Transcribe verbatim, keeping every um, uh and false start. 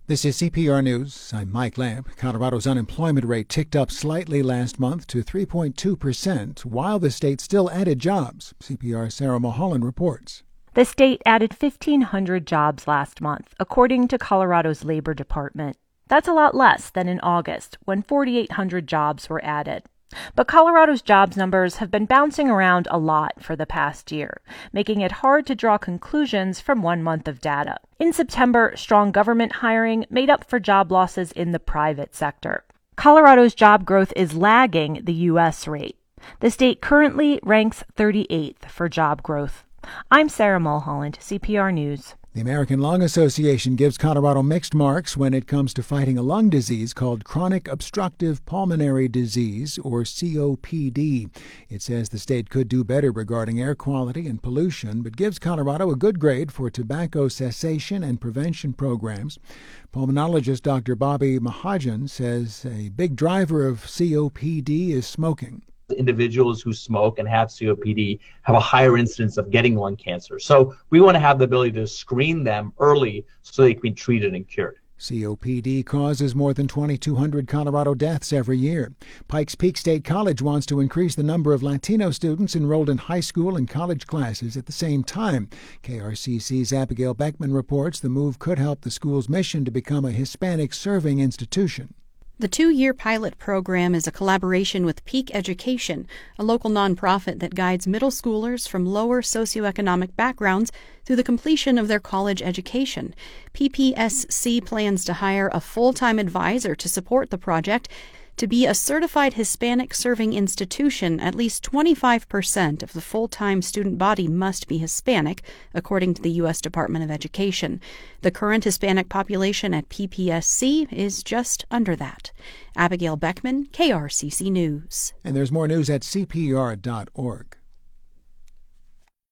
This is C P R News. I'm Mike Lamb. Colorado's unemployment rate ticked up slightly last month to three point two percent, while the state still added jobs. C P R's Sarah Mulholland reports. The state added fifteen hundred jobs last month, according to Colorado's Labor Department. That's a lot less than in August, when forty-eight hundred jobs were added. But Colorado's jobs numbers have been bouncing around a lot for the past year, making it hard to draw conclusions from one month of data. In September, strong government hiring made up for job losses in the private sector. Colorado's job growth is lagging the U S rate. The state currently ranks thirty-eighth for job growth. I'm Sarah Mulholland, C P R News. The American Lung Association gives Colorado mixed marks when it comes to fighting a lung disease called chronic obstructive pulmonary disease, or C O P D. It says the state could do better regarding air quality and pollution, but gives Colorado a good grade for tobacco cessation and prevention programs. Pulmonologist Doctor Bobby Mahajan says a big driver of C O P D is smoking. Individuals who smoke and have C O P D have a higher incidence of getting lung cancer. So we want to have the ability to screen them early so they can be treated and cured. C O P D causes more than twenty-two hundred Colorado deaths every year. Pikes Peak State College wants to increase the number of Latino students enrolled in high school and college classes at the same time. K R C C's Abigail Beckman reports the move could help the school's mission to become a Hispanic-serving institution. The two-year pilot program is a collaboration with Peak Education, a local nonprofit that guides middle schoolers from lower socioeconomic backgrounds through the completion of their college education. P P S C plans to hire a full-time advisor to support the project. To be a certified Hispanic-serving institution, at least twenty-five percent of the full-time student body must be Hispanic, according to the U S Department of Education. The current Hispanic population at P P S C is just under that. Abigail Beckman, K R C C News. And there's more news at C P R dot org.